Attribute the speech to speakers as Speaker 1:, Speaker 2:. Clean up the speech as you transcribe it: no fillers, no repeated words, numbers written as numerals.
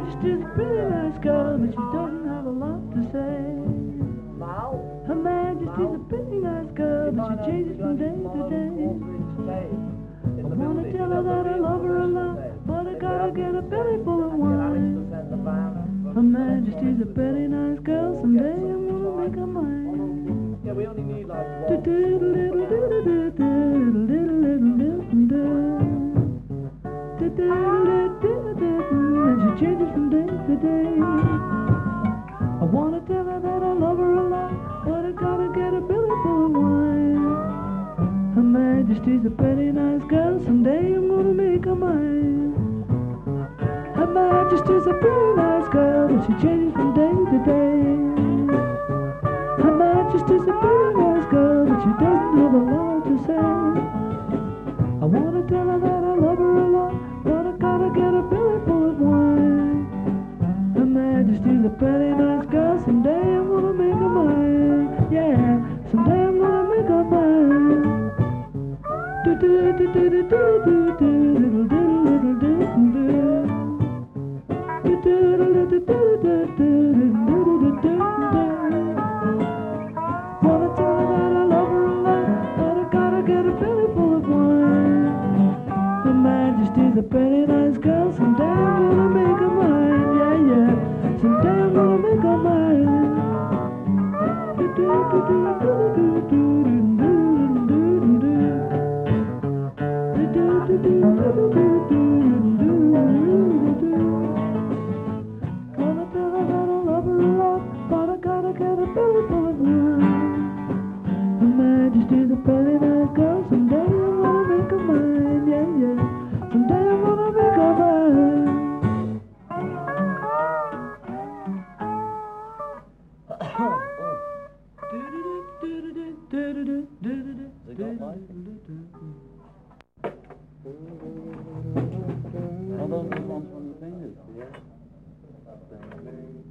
Speaker 1: Majesty's a pretty nice girl, but she doesn't have a lot to say. Her Majesty's a pretty nice girl, but she changes from day to day. I wanna tell her that I love her a lot, but I gotta get a belly full of wine. Her Majesty's a pretty nice girl, someday I'm gonna make her mine.
Speaker 2: Yeah, we only need like
Speaker 1: She changes from day to day. I wanna tell her that I love her a lot, but I gotta get a belly full of wine. Her Majesty's a pretty nice girl, someday I'm gonna make her mine. Her Majesty's a pretty nice girl, but she changes from day to day. Her Majesty's a pretty nice girl, but she doesn't have a lot to say. I wanna tell her that I love her a lot, but I gotta get a belly full of wine. Her Majesty's a pretty nice girl, someday I'm gonna make her mine. Yeah, someday I'm gonna make her mine. Do do do do do do do do do do do do. Wanna tell her that I love her a lot, but I gotta get a belly full of wine. Her Majesty's a pretty nice girl, someday I'm gonna make her mine. Yeah, yeah, someday I'm gonna make her mine. Wanna tell her that I love her a lot, but I gotta get a belly full of wine. Her Majesty's a pretty nice girl, someday I'm gonna make her mine. Yeah, yeah, someday I'm gonna make her mine.
Speaker 2: Are those the ones from the fingers? Yeah.